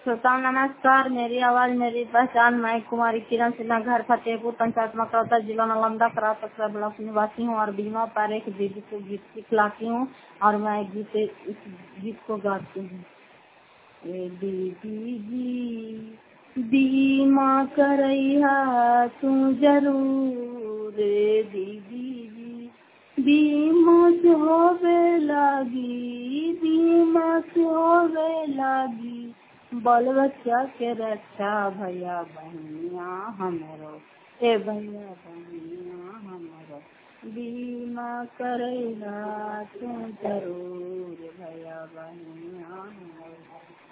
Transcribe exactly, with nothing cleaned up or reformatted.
श्रोताओं नमस्कार। मेरी आवाज मेरी पहचान। मैं कुमारी किरण सिन्हा, घर फतेहपुर, पंचायत मकरौता, जिला नालंदा, करार ब्लॉक निवासी हूँ और बीमा पर एक दीदी को गीत सिखलाती हूँ और मैं गीत इस गीत को गाती हूँ। ए दीदी जी बीमा करैहा तू जरूर, रे दीदी जी बीमा से होवे लागी, बीमा से होवे लागी, बाल बच्चा के रक्षा भैया बहनिया हमरो, ए भैया बहनिया हमरो बीमा करेगा तू जरूर, भैया बहनिया हमरो।